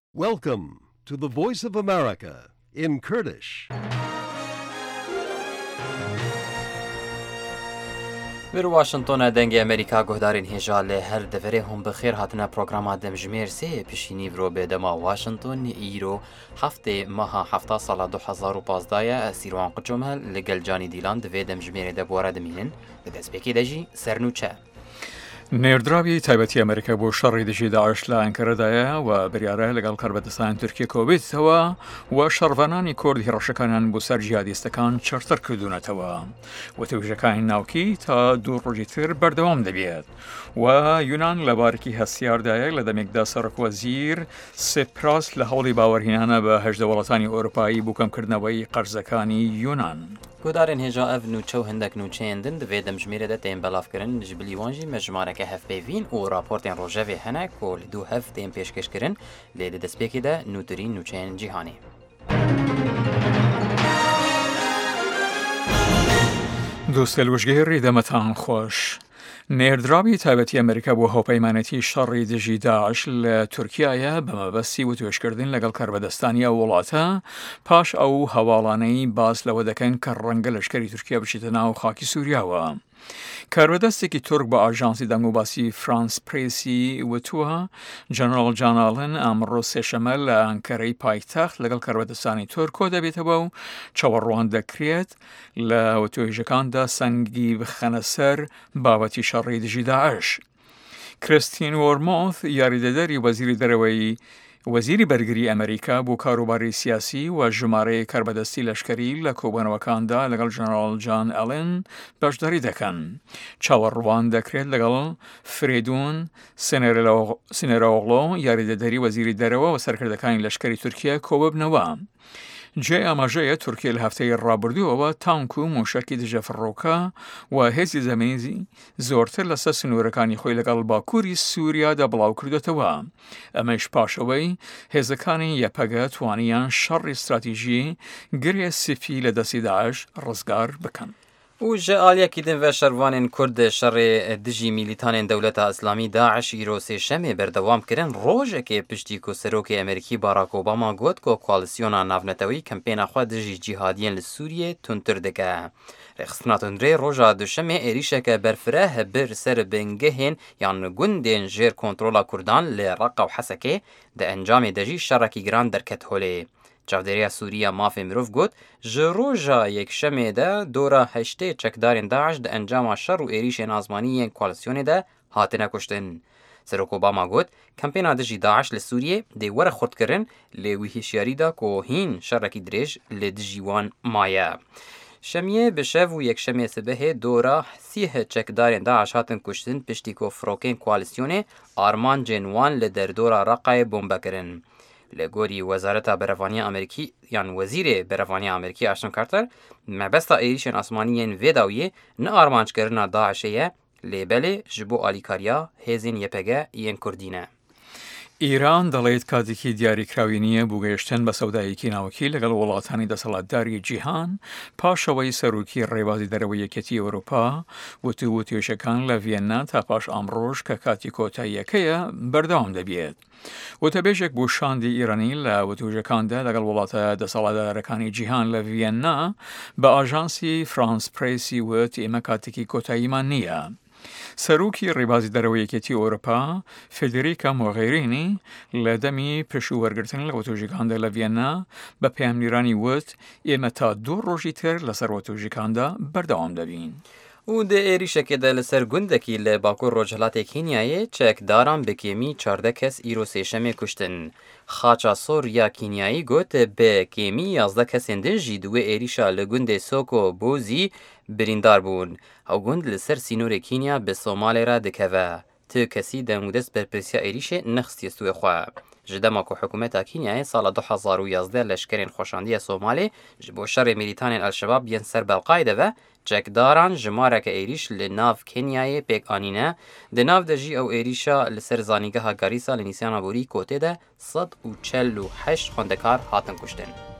Welcome to the Voice of America in Kurdish. Bir Washington dengê Amerîka guhdarên hêja lê her deverê hûn bi xêr hatine programa demjimêr sê pişînî viro bêdema Washington îro heftê meha hefta sala 2015 ye Sîrwan Qıçomel li gel Canî Dîlan di vê demjimêrê de bora dimînin di destpêkê de jî sernûçe. نێردراوی تایبەتی ئەمریکا بۆ شەڕی دژی داعش لە ئەنکەرەدایە و بریارە لەگەڵ کاربەدەستان تورکیە کۆبێتەوە و شەڕڤانانی کورد هێڕەشەکانیان بۆ سەر جیهادیستەکان چەرتەر کردوونەتەوە و توێژەکانی ناوکی تا دوو ڕۆژی تر بەردەوام دەبێت و یونان لە بارێکی هەستیاردایە لە دەمێکدا سەرۆکوەزیر سپراس لە هەوڵی باوەڕهێنانە بە هەژدە وڵاتانی ئەوروپایی بۆ کەمکردنەوەی قەرزەکانی یونان. Guhdarên hêja ev nûçe û hindek nûçeyên din di vê demjimêrê de tên belavkirin ji bilî wan jî me ji mareke hevpêvîn û raportên rojevê hene ku li dû hev tên pêşkêşkirin lê di destpêkê de nûtirîn nûçeyên cîhanê. دووسێلوژگەی ڕێدەمەتان خۆش. نێردراوی تایبەتی ئەمریکا بۆ هەوپەیمانەتی شەڕی دژی داعش لە تورکیایە بە مەبەستی و توێژکردن لەگەڵ کاربەدەستانی ئەو وڵاتە پاش ئەو هەواڵانەی باس لەوە دەکەن کە ڕەنگە لەشکری تورکیا بچێتە ناو خاکی سووریاوە. کاربەدەستێکی تورک بە ئاژانسی دەنگوباسی فرانس پرێسی وتووە جەنەرال جان ئالن ئەمڕۆ سێشەمە لە ئەنکەرەی پایتەخت لەگەڵ کاربەدەستانی تورک کۆ دەبێتەوە و چاوەڕوان دەکرێت لە توێژەکاندا سەنگی بخەنە سەر بابەتی شەڕی دژی داعش. کریستین وۆرمۆث یاریدەدەری وەزیری بەرگری ئەمریکا بۆ کاروباری سیاسی و ژمارەی کاربەدەستی لەشکری لە کۆبوونەوەکاندا لەگەڵ جەنەرال جان ئەلن بەشداری دەکەن. چاوەڕوان دەکرێت لەگەڵ فرێدون سینێرۆغلۆ یاریدەدەری وەزیری دەرەوە و سەرکردەکانی لەشکری تورکیا کۆببنەوە. جێ ئاماژەیە تورکیا لە هەفتەی ڕابردووەوە تانک و موشەکی دژە فڕۆکە و هێزی زەمینی زۆرتر لەسەر سنوورەکانی خۆی لەگەڵ باکووری سووریادا بڵاو کردوێتەوە. ئەمەش پاشەوەی هێزەکانی یەپەگە توانیان شەڕی استراتیژی گرێ سفی لە دەستی داعش ڕزگار بکەن. û ji aliyekî din ve şervanên Kurd şerê dijî mîlîtanên Dewleta Îslamî Daeş îro sêşemê berdewam kirin rojekê piştî ku Serokê Amerîkî Barack Obama got ku koalîsyona navnetewî kempêna xwe dijî cîhadiyên li Sûriyê tundtir dike. Rêxistina tundrê roja duşemê êrişeke berfireh bir ser bingehên yan gundên jêr kontrola Kurdan li Reqa û Hesekê di encamê de jî şerekî giran derket holê. Çavdêriya Sûriya Mafê Mirov got ji roja yekşemê de dora heştê çekdarên Daeş di encama şer û êrişên azmanî yên koalîsyonê de hatine kuştin. Serok Obama got kempêna dijî Daeş li Sûriyê dê were xurtkirin lê wî hişyarî da ku hîn şerekî dirêj li dijî wan maye. Şemiyê bi şev û yekşemê sibehê dora sîh çekdarên Daeş hatin kuştin piştî ku firokên koalîsyonê armancên wan li derdora Reqayê bombe kirin. Li gorî Wezareta Berevaniya Amerîkî yan Wezîrê Berevaniya Amerîkî Ashton Carter mebesta êrişên asmanî yên vê dawiyê ne armanckirina Daişê ye lê belê ji bo alîkariya hêzên YPG yên Kurdî ne. ئیران دەڵێت کاتێکی دیاریکراوی نییە بۆ گەیشتن بە سەودایەکی ناوکی لەگەڵ وڵاتانی دەسەڵاتداری جیهان پاشەوەی سەرۆکی ڕێبازی دەرەوەی یەکێتی ئەوروپا وتو توێژەکان لە ڤێننا تا پاش ئەمڕۆژ کە کاتی کۆتاییەکەیە بەردەوام دەبێت. وتەبێژێک بۆ شاندی ئیرانی لە وتوژەکاندا لەگەڵ وڵاتە دەسەڵاتدارەکانی جیهان لە ڤێننا بە ئاژانسی فرانس پرێسی وت ئێمە کاتێکی کۆتاییمان نییە. سەرۆکی ڕێبازی دەرەوەی یەکێتی ئەوروپا فێدریکا مۆغێرینی لە دەمی پێشووەرگرتن لە وتۆژەکاندا لە ڤێننا بە پەیامنیرانی وت ئێمە تا دوو ڕۆژی تر لەسەر وتۆژەکاندا بەردەوام دەبین. û di êrişekê de li ser gundekî li Bakur Rojhilatê Kenyayê çekdaran bi kêmî 14 kes îro sêşemê kuştin. Xaça sor ya Kenyayî got bi kêmî 11 kesên din jî di wê êrişa li gundê Soko Bozî birîndar bûn. Ew gund li ser sînorê Kenya bi Somalê re dikeve. Ti kesî demûdest berpirsiya êrişê nexistiye stûyê xwe. Ji dema ku hikûmeta Kenyayê sala 2011 leşkerên xweşandiya Somalê ji bo şerê mîlîtanên El-Şebab yên ser Belqayde ve çekdaran ji mareke êrîş li nav Kenyayê pêk anîne, di nav de jî ew êrîşa li ser zanîngeha Garîsa li Nîsana Borî kotê de 148 xwendekar hatin kuştin.